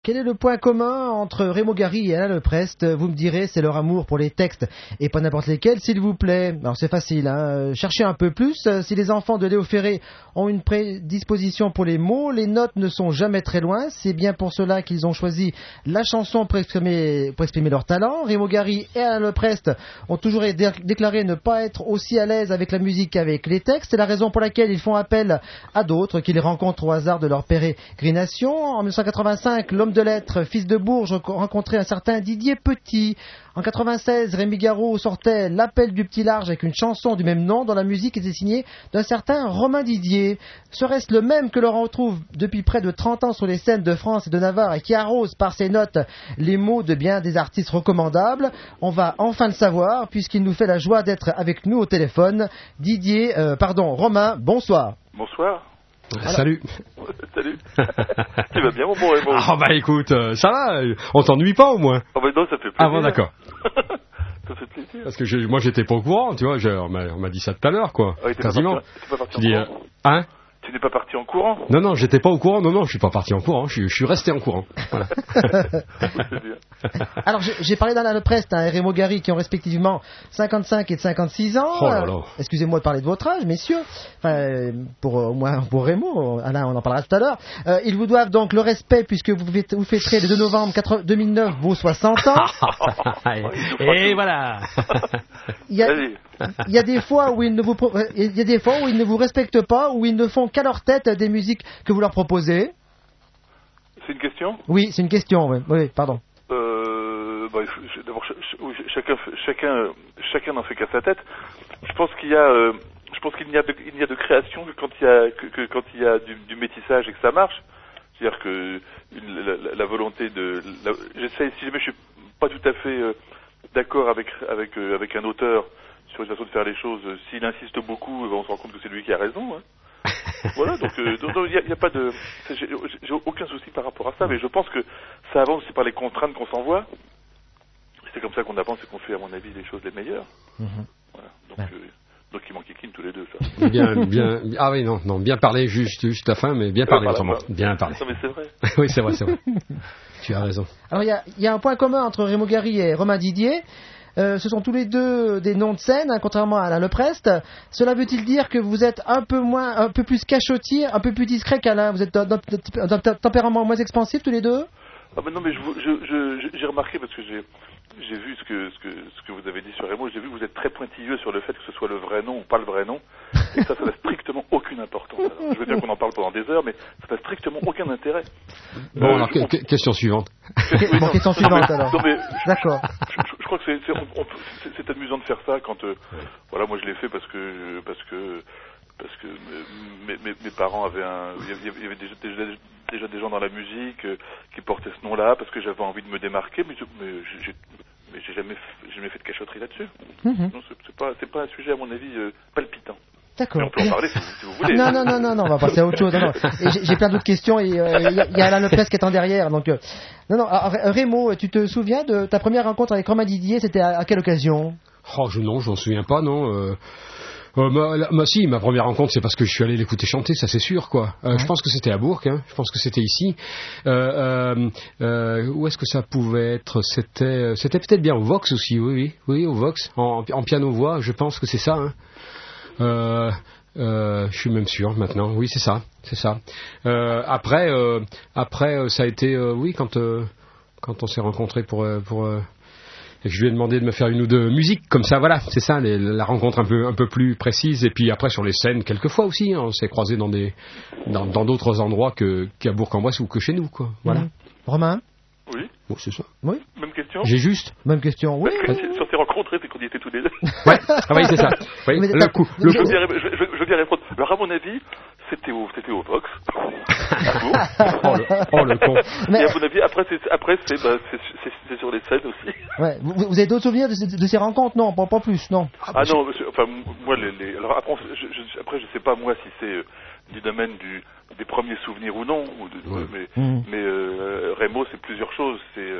Quel est le point commun entre Raymond Gary et Alain Leprest? Vous me direz, c'est leur amour pour les textes, et pas n'importe lesquels, s'il vous plaît. Alors c'est facile, hein. Cherchez un peu plus. Si les enfants de Léo Ferré ont une prédisposition pour les mots, les notes ne sont jamais très loin. C'est bien pour cela qu'ils ont choisi la chanson pour exprimer leur talent. Raymond Gary et Alain Leprest ont toujours déclaré ne pas être aussi à l'aise avec la musique qu'avec les textes. C'est la raison pour laquelle ils font appel à d'autres qu'ils rencontrent au hasard de leur pérégrination. En 1985, l'homme de lettres, fils de Bourges, rencontrait un certain Didier Petit. En 96, Rémi Garot sortait L'appel du petit large avec une chanson du même nom dont la musique était signée d'un certain Romain Didier. Serait-ce le même que l'on retrouve depuis près de 30 ans sur les scènes de France et de Navarre et qui arrose par ses notes les mots de bien des artistes recommandables? On va enfin le savoir puisqu'il nous fait la joie d'être avec nous au téléphone. Romain, bonsoir. Bonsoir. Alors... Salut. Salut. Tu vas bien, mon bon Raymond? Ah bah écoute, ça va, on t'ennuie pas au moins? Ah bah non, ça fait plaisir. Ah bon, d'accord. Ça fait plaisir. Parce que moi j'étais pas au courant, tu vois, on m'a dit ça tout à l'heure, quoi. Ah, quasiment. T'es pas parti en courant? Hein? Tu n'es pas parti en courant? Non, j'étais pas au courant, non, je suis pas parti en courant, je suis resté en courant. Voilà. Alors, j'ai parlé d'Alain Leprest et Raymond Gary qui ont respectivement 55 et 56 ans. Oh là là. Excusez-moi de parler de votre âge, messieurs. Enfin, pour Raymond, Alain, on en parlera tout à l'heure. Ils vous doivent donc le respect puisque vous fêterez le 2 novembre 2009 vos 60 ans. Et voilà. Il y a des fois où ils ne vous respectent pas, où ils ne font qu'à leur tête des musiques que vous leur proposez. C'est une question? Oui, c'est une question, oui, pardon. D'abord, chacun n'en fait qu'à sa tête. Je pense qu'il n'y a de création que quand il y a du métissage et que ça marche. C'est-à-dire que la volonté j'essaie, si jamais je suis pas tout à fait d'accord avec un auteur sur une façon de faire les choses, s'il insiste beaucoup, on se rend compte que c'est lui qui a raison. Hein. Voilà, donc il y a pas de, j'ai aucun souci par rapport à ça, mais je pense que ça avance aussi par les contraintes qu'on s'envoie. C'est comme ça qu'on avance et qu'on fait, à mon avis, les choses les meilleures. Voilà, donc ils m'enquiquinent tous les deux, ça. Bien. Ah oui, non, bien parlé, juste la fin, mais bien parlé autrement. Bien parlé. Non, mais c'est vrai. Oui, c'est vrai. Tu as raison. Alors il y a un point commun entre Raymond Gary et Romain Didier. Ce sont tous les deux des noms de scène, hein, contrairement à Alain Leprest. Cela veut-il dire que vous êtes un peu plus cachotier, un peu plus discret qu'Alain? Vous êtes d'un tempérament moins expansif tous les deux? Ah ben non, mais j'ai remarqué parce que j'ai vu ce que vous avez dit sur Raymond. J'ai vu que vous êtes très pointilleux sur le fait que ce soit le vrai nom ou pas le vrai nom. Et ça n'a strictement aucune importance. Alors, je veux bien qu'on en parle pendant des heures, mais ça n'a strictement aucun intérêt. Bon, alors question suivante. Question suivante alors. Non, mais d'accord. Je crois que c'est amusant de faire ça quand voilà, moi je l'ai fait parce que mes parents avaient il y avait déjà des gens dans la musique qui portaient ce nom-là, parce que j'avais envie de me démarquer, mais j'ai jamais fait de cachotterie là-dessus. Non, c'est pas un sujet à mon avis palpitant. D'accord. Mais on peut en parler si vous voulez. Non, on va passer à autre chose. Non. J'ai plein d'autres questions et il y a Alain Leprest qui est en derrière. Donc, Raymond, tu te souviens de ta première rencontre avec Romain Didier? C'était à quelle occasion? Oh, je m'en souviens pas, non. Si, ma première rencontre, c'est parce que je suis allé l'écouter chanter, ça c'est sûr, quoi. Je pense que c'était à Bourg, hein. Je pense que c'était ici. Où est-ce que ça pouvait être? C'était peut-être bien au Vox aussi, oui, au Vox, en piano-voix, je pense que c'est ça, hein. Je suis même sûr maintenant. Oui, c'est ça. Après, ça a été, oui, quand on s'est rencontrés pour et que je lui ai demandé de me faire une ou deux musiques comme ça, voilà, c'est ça, la rencontre un peu plus précise. Et puis après sur les scènes, quelquefois aussi, hein, on s'est croisés dans d'autres endroits qu'à Bourg-en-Bresse ou que chez nous, quoi. Voilà. Romain? Oui. Bon, c'est ça. Oui. Même question. J'ai juste. Même question. Oui. Sur ces rencontres, c'est qu'on y était tous les deux. Ouais. Ah oui, c'est ça. Oui. Je veux bien répondre. Alors à mon avis, c'était au Vox. le con. Et à mon avis, après c'est sur les scènes aussi. Ouais. Vous avez d'autres souvenirs de ces rencontres? Non, pas plus, non. Ah non, enfin moi alors après je sais pas moi si c'est du domaine des premiers souvenirs ou non, mais Raymond, c'est plusieurs choses.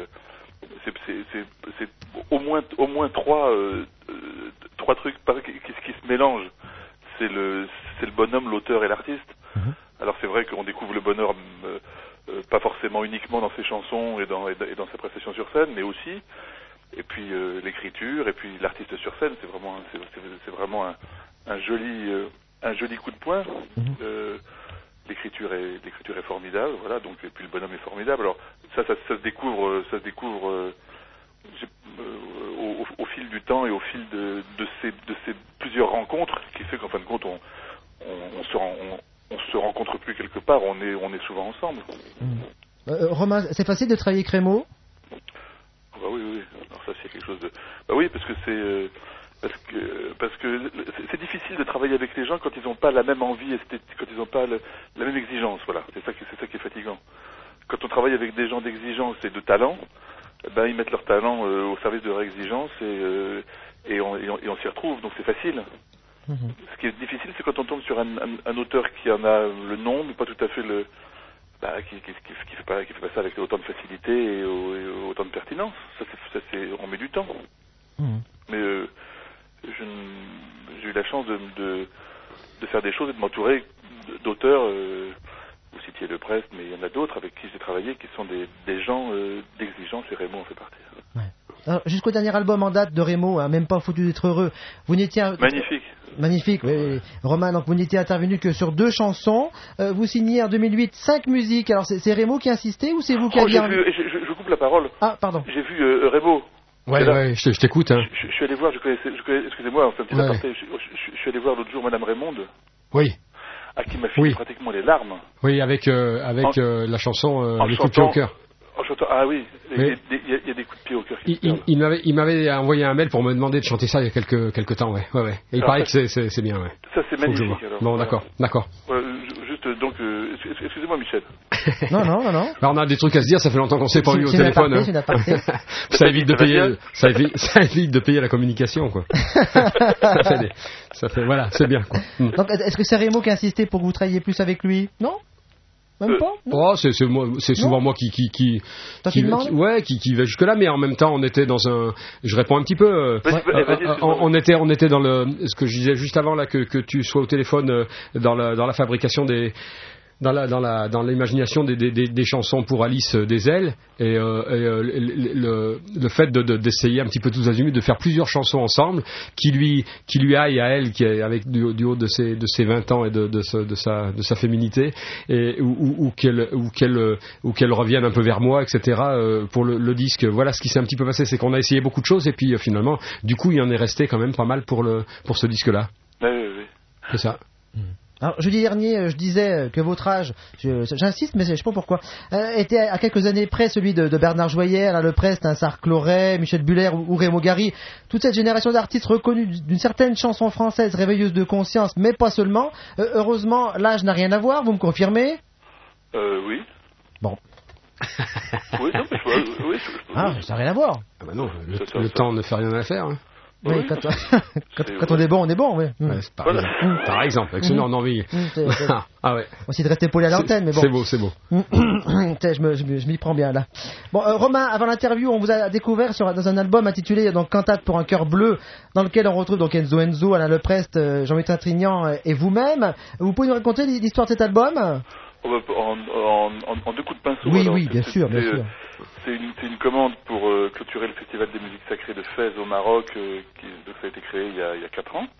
C'est au moins trois trucs qui se mélangent. C'est le bonhomme, l'auteur et l'artiste. Alors c'est vrai qu'on découvre le bonhomme pas forcément uniquement dans ses chansons et dans ses prestations sur scène, mais aussi. Et puis l'écriture, et puis l'artiste sur scène, c'est vraiment un joli coup de poing. L'écriture est formidable, voilà. Donc et puis le bonhomme est formidable. Alors ça se découvre au fil du temps et au fil de ces plusieurs rencontres, qui fait qu'en fin de compte on se rencontre plus quelque part, on est souvent ensemble. Romain, c'est facile de travailler avec Rémo? Bah oui. Alors ça c'est quelque chose de. Bah oui, parce que c'est difficile de travailler avec les gens quand ils n'ont pas la même envie esthétique, quand ils n'ont pas la même exigence. Voilà, c'est ça qui est fatigant. Quand on travaille avec des gens d'exigence et de talent, ben ils mettent leur talent au service de leur exigence et on s'y retrouve. Donc c'est facile. Ce qui est difficile, c'est quand on tombe sur un auteur qui en a le nom, mais pas tout à fait qui fait pas ça avec autant de facilité et autant de pertinence. On met du temps. Mais j'ai eu la chance de faire des choses et de m'entourer d'auteurs. Vous citiez Le Prest, mais il y en a d'autres avec qui j'ai travaillé qui sont des gens d'exigence, et Rémo en fait partie. Ouais. Alors, jusqu'au dernier album en date de Rémo, Même pas foutu d'être heureux, vous n'étiez... Magnifique, oui. Romain, donc vous n'étiez intervenu que sur 2 chansons. Vous signez en 2008 5 musiques. Alors c'est Rémo qui a insisté ou c'est vous qui aviez... Je coupe la parole. Ah, pardon. J'ai vu Rémo. Ouais, je t'écoute. Hein. Je suis allé voir, excusez-moi, on fait un petit aparté. Je suis allé voir l'autre jour Madame Raymonde. Oui. À qui m'a filé pratiquement les larmes. Oui, avec la chanson Les coups de pied au cœur. Ah oui, il y a des coups de pied au cœur. Il m'avait envoyé un mail pour me demander de chanter ça il y a quelques temps, ouais. Et il paraît que c'est bien, ouais. Ça c'est magnifique. Alors, bon, d'accord. Juste donc, excusez-moi Michel. Non. Bah, on a des trucs à se dire, ça fait longtemps qu'on s'est pas eu au téléphone. Ça évite de payer la communication, quoi. ça fait voilà, c'est bien, quoi. Donc, est-ce que c'est Rémo qui a insisté pour que vous travailliez plus avec lui? Non? Même pas? Oh, c'est souvent moi qui va jusque là, mais en même temps on était dans je réponds un petit peu. On était dans ce que je disais juste avant là, que tu sois au téléphone dans la fabrication dans l'imagination des chansons pour Alice des Ailes et le fait d'essayer un petit peu tous azimuts de faire plusieurs chansons ensemble qui lui aillent à elle, qui est avec du haut de ses 20 ans et de sa féminité, et ou qu'elle revienne un peu vers moi, etc. Pour le disque. Voilà ce qui s'est un petit peu passé, c'est qu'on a essayé beaucoup de choses et puis finalement du coup il y en est resté quand même pas mal pour ce disque là. Oui. C'est ça. Alors, jeudi dernier, je disais que votre âge, j'insiste, mais je sais pas pourquoi, était à quelques années près celui de Bernard Joyer, Alain Leprest, Sark-Loret, Michel Buller ou Rémo Gary. Toute cette génération d'artistes reconnus d'une certaine chanson française réveilleuse de conscience, mais pas seulement. Heureusement, l'âge n'a rien à voir, vous me confirmez? Oui. Bon. Oui, ça n'a rien à voir. Ah bah non, le temps ne fait rien à faire. Hein. Oui, quand on est bon, on est bon, oui. Par exemple, avec ce nom d'envie. Ah ouais. Aussi de rester poli à l'antenne, mais bon. C'est beau. Je m'y prends bien là. Bon, Romain, avant l'interview, on vous a découvert dans un album intitulé donc Cantate pour un cœur bleu, dans lequel on retrouve donc Enzo, Alain Leprest, Jean-Michel Trintignant et vous-même. Vous pouvez nous raconter l'histoire de cet album? En 2 coups de pinceau. Oui, bien sûr. C'est une commande pour clôturer le Festival des musiques sacrées de Fès au Maroc, ça a été créé il y a 4 ans.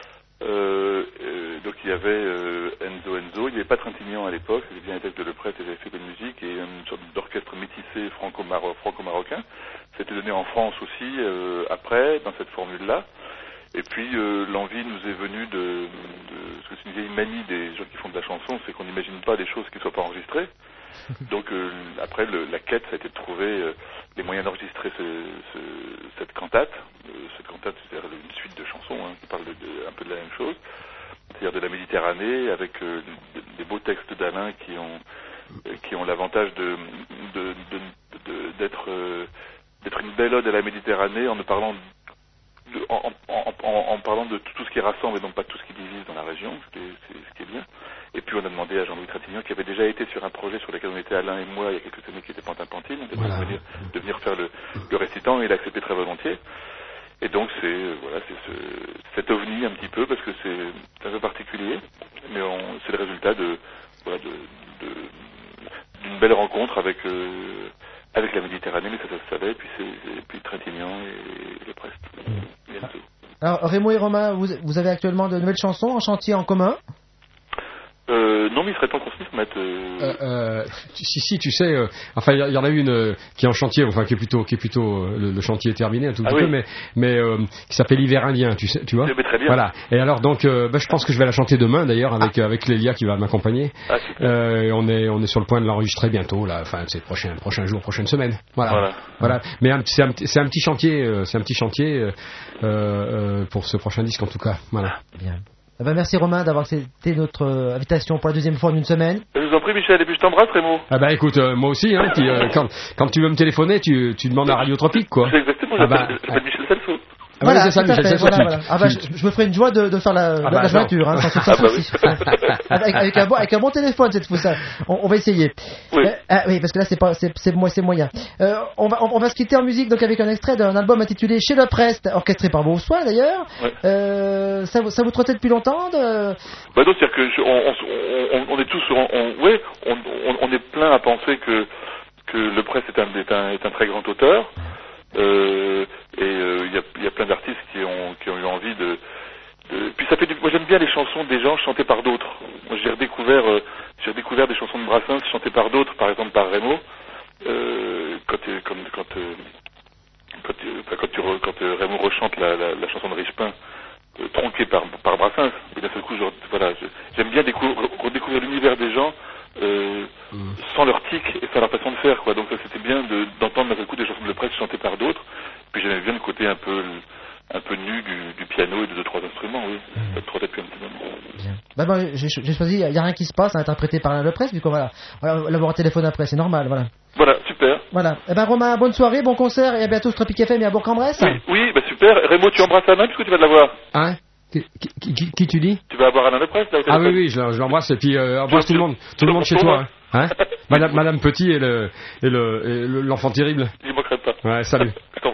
Donc il y avait Enzo, il n'y avait pas Trintignant à l'époque, c'était bien les textes de Leprest et j'avais fait de la musique, et une sorte d'orchestre métissé franco-marocain. C'était donné en France aussi après, dans cette formule-là. Et puis l'envie nous est venue parce que c'est une vieille manie des gens qui font de la chanson, c'est qu'on n'imagine pas des choses qui ne soient pas enregistrées. Donc après la quête, ça a été de trouver les moyens d'enregistrer cette cantate. Cette cantate, c'est-à-dire une suite de chansons qui parlent un peu de la même chose, c'est-à-dire de la Méditerranée, avec des beaux textes d'Alain qui ont l'avantage d'être une belle ode à la Méditerranée en parlant de tout ce qui rassemble et non pas tout ce qui divise dans la région, ce qui est bien. Et puis on a demandé à Jean-Louis Trintignant, qui avait déjà été sur un projet sur lequel on était Alain et moi il y a quelques années, qui était Pantin-Pantine, de venir faire le récitant, et il a accepté très volontiers. Et donc c'est cet ovni un petit peu, parce que c'est un peu particulier, mais c'est le résultat d'une belle rencontre avec la Méditerranée, mais ça se savait, puis Trintignant et le Prest. Bientôt. Alors, Raymond et Romain, vous avez actuellement de nouvelles chansons en chantier en commun? Non, mais il serait temps qu'on se mette. Si, tu sais, enfin, il y en a une qui est en chantier, enfin, qui est plutôt, le chantier est terminé un tout petit peu, mais qui s'appelle Hiver Indien, tu vois. Très bien. Voilà. Et alors, donc, je pense que je vais la chanter demain, d'ailleurs, avec Lélia qui va m'accompagner. On est sur le point de l'enregistrer bientôt, là, enfin, c'est prochains jours, prochaines semaines. Voilà. Mais c'est un petit chantier, pour ce prochain disque, en tout cas. Voilà. Bien. Merci Romain d'avoir accepté notre invitation pour la deuxième fois en une semaine. Je vous en prie Michel, et puis je t'embrasse Raymond. Écoute, moi aussi, hein, puis, quand tu veux me téléphoner, tu demandes à Radio Tropique, quoi. C'est exactement, j'appelle Michel Salso. Voilà, c'est ça, Michel Salso. Voilà. Je me ferai une joie de faire la jointure, hein, sans souci. Avec un bon téléphone cette fois, ça. On va essayer. Oui. Oui, parce que là c'est moyen. On va se quitter en musique donc avec un extrait d'un album intitulé Chez le Prest, orchestré par Beausoin d'ailleurs. Ouais. Ça vous trottait depuis longtemps non, c'est-à-dire que on est tous, on est plein à penser que le Prest est un très grand auteur. Il y a plein d'artistes qui ont eu envie de puis ça fait moi j'aime bien les chansons des gens chantées par d'autres. Moi j'ai redécouvert des chansons de Brassens chantées par d'autres, par exemple par Raymond, quand Raymond rechante la chanson de Richepin tronquée par Brassens, et d'un seul coup j'aime bien redécouvrir l'univers des gens sans leur tic et sans leur façon de faire, quoi. Donc ça c'était bien d'entendre d'un seul coup des chansons de presse chantées par d'autres. Puis j'aimais bien le côté un peu nu du piano et de 2-3 instruments, oui. Ça me trottait depuis un petit moment. Bien. J'ai choisi Il n'y a rien qui se passe, interprété par Alain Leprest, vu qu'on va l'avoir au téléphone après, c'est normal, voilà. Voilà, super. Voilà. Romain, bonne soirée, bon concert et à bientôt sur Tropic FM et à Bourg-en-Bresse. Oui, super. Raymond, tu embrasses Alain puisque tu vas de la voir. Hein? Qui tu dis? Tu vas avoir Alain Leprest là au téléphone. Oui, je l'embrasse et puis embrasse tout le monde chez toi. Hein? Madame Petit et l'enfant terrible. J'y manquerai pas. Ouais, salut.